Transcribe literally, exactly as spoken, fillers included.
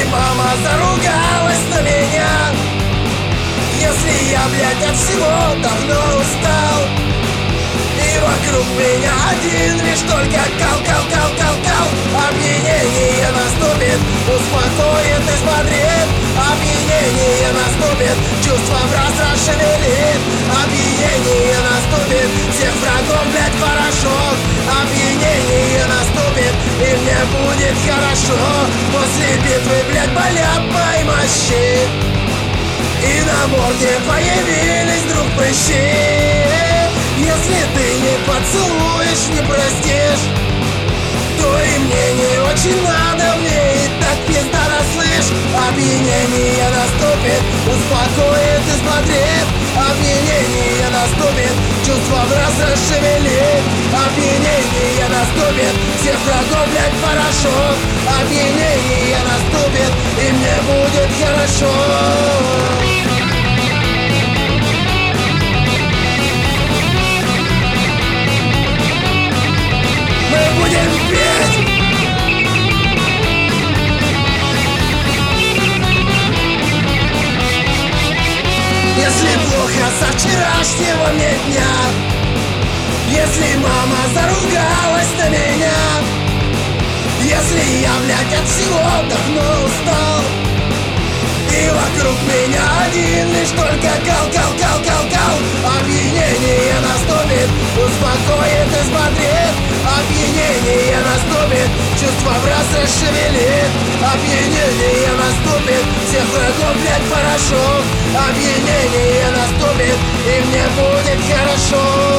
Если мама заругалась на меня, если я, блядь, от всего давно устал, и вокруг меня один лишь только кал, кал, кал, кал, кал. Опьянение наступит, успокоит и смотрит. Опьянение наступит, чувство в раз расшевелит. Опьянение наступит, всех врагов, блядь, хорошо. Опьянение наступит, и мне будет хорошо. После битвы, блядь, болят мои мощи, и на морде появились вдруг прыщи. Если ты не поцелуешь, не простишь, то и мне не очень надо, мне и так пиздато, слышь. Опьянение наступит, успокоит и смотрит. Опьянение наступит, чувство в раз расшевелит. Опьянение наступит, всех врагов, блядь, хорошо. Опьянение наступит, и мне будет хорошо. Будем петь. Если плохо со вчерашнего мне дня, если мама заругалась на меня, если я, блядь, от всего давно устал, и вокруг меня один лишь только кал, кал, кал, кал, кал. Опьянение наступит, успокоит и смотрит. Опьянение наступит, чувство в раз расшевелит. Опьянение наступит, всех врагов, блядь, хорошо. Опьянение наступит, и мне будет хорошо.